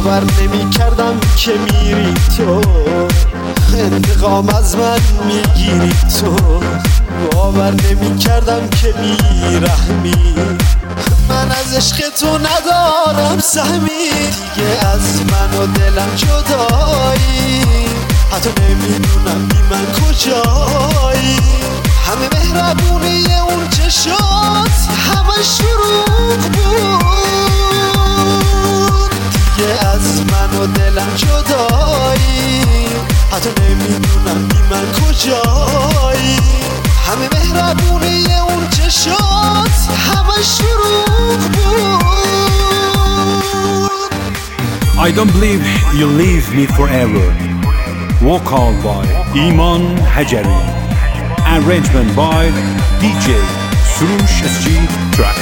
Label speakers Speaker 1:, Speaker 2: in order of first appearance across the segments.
Speaker 1: باور نمی کردم که میری تو، انتقام از من میگیری تو. باور نمی کردم که بیرحمی، من از عشق تو ندارم سهمی. دیگه از من و دلم جدایی، حتی نمیدونم بی من کجایی. همه مهربونی اون چشات همه شروع بود. دیگه از من و دلم جدایی، حتی نمیدونم بی من کجایی. همه مهربونی اون چشات همه شروع بود.
Speaker 2: I don't believe you'll leave me forever. Vocal by Iman Hajari. Arrangement by DJ Surush SG Track.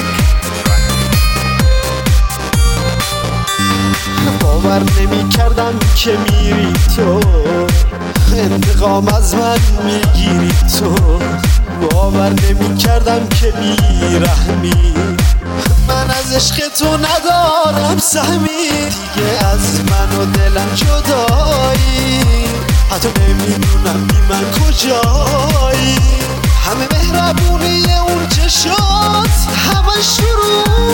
Speaker 1: باور نمی کردم که میری تو، انتقام از من میگیری تو. باور نمی کردم که بیرحمی، من از عشق تو ندارم سهمی. دیگه از من و دلم جدایی، حتی نمیدونم بی من کجایی. همه مهربونی اون چشات همه شروع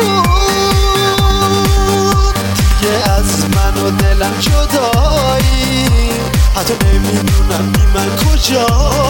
Speaker 1: بود. دیگه از من و دلم جدایی، حتی نمیدونم بی من کجایی.